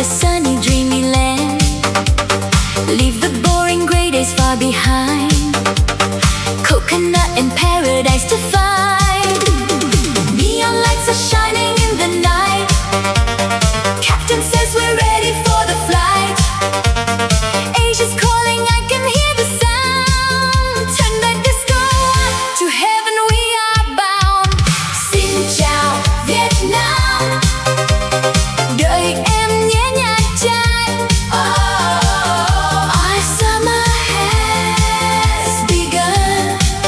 a sunny, dreamy land. Leave the boring gray days far behind. Coconut and paradise to find. Neon lights are shining in the night. Captain says we're ready for the flight. Asia's calling, I can hear the sound. Turn that disco on, to heaven we are bound. Xin chào Việt Nam, đời em nhé Nha Trang. Our summer has begun.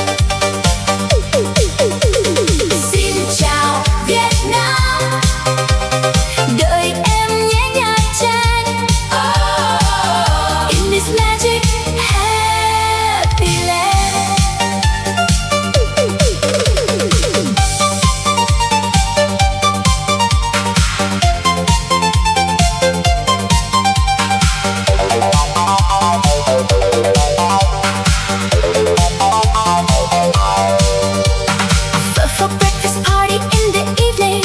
Xin chào Việt Nam, đời em nhé Nha Trang. In this magic happy land. For breakfast party in the evening.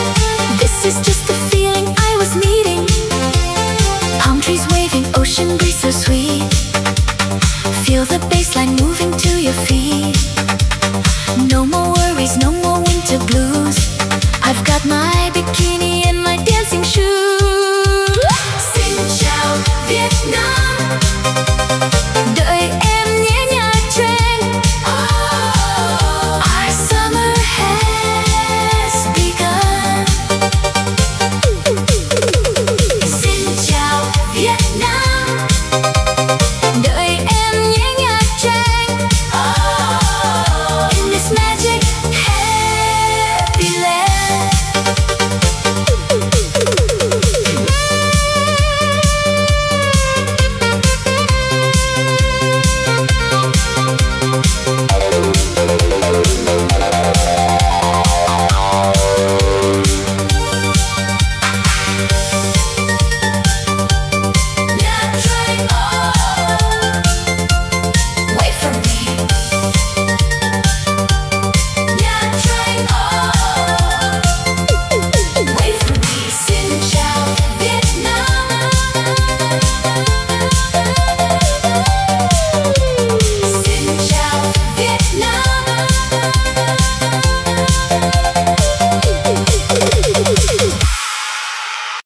This is just the feeling I was needing. Palm trees waving, ocean breeze